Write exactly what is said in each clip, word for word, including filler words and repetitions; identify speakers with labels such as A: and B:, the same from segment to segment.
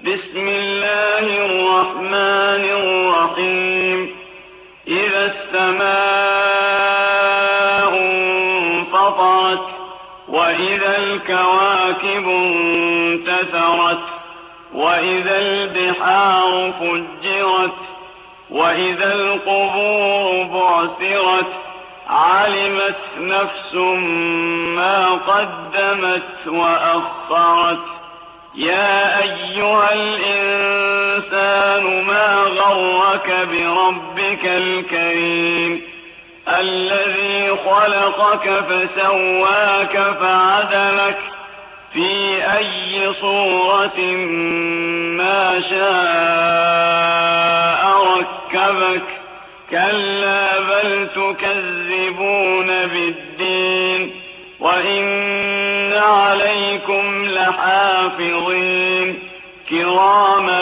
A: بسم الله الرحمن الرحيم إذا السماء انفطرت وإذا الكواكب انتثرت وإذا البحار فجرت وإذا القبور بعثرت علمت نفس ما قدمت وأخرت يا أيها الإنسان ما غرك بربك الكريم الذي خلقك فسواك فعدلك في أي صورة ما شاء ركبك كلا بل تكذبون بالدين وإن عليكم لحافظين كراما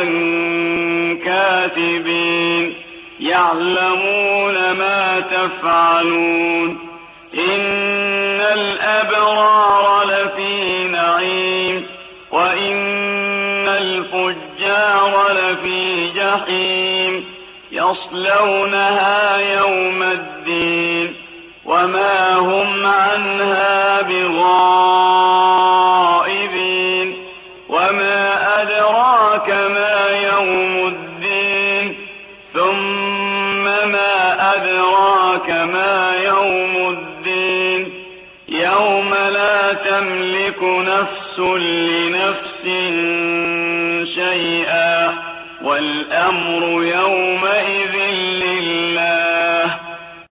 A: كاتبين يعلمون ما تفعلون إن الأبرار لفي نعيم وإن الفجار لفي جحيم يصلونها يوم الدين وما هم عنها بغائبين وما أدراك ما يوم الدين ثم ما أدراك ما يوم الدين يوم لا تملك نفس لنفس شيئا والأمر يومئذ لله